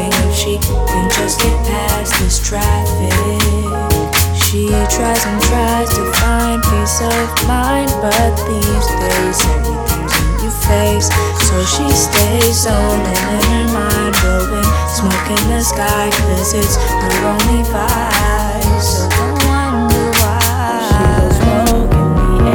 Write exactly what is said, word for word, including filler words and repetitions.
wondering if she can just get past this traffic. She tries and tries to find peace of mind, but these days everything's in your face. So she stays zoning in her mind, blowing smoke in the sky, cause it's her only vibe. So